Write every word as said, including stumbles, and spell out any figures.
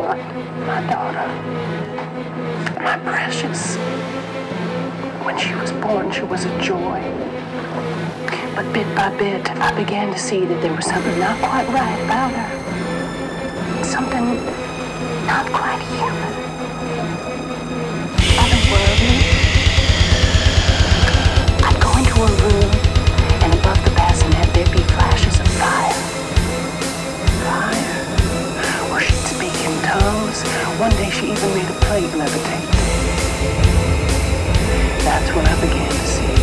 born, my daughter, my precious. When she was born, she was a joy. But bit by bit, I began to see that there was something not quite right about her. Something not quite human. Otherworldly. I'd go into a room, and above the bassinet there'd be flashes of fire. Fire. Or she'd speak in tongues. One day she even made a plate levitate. That's when I began to see.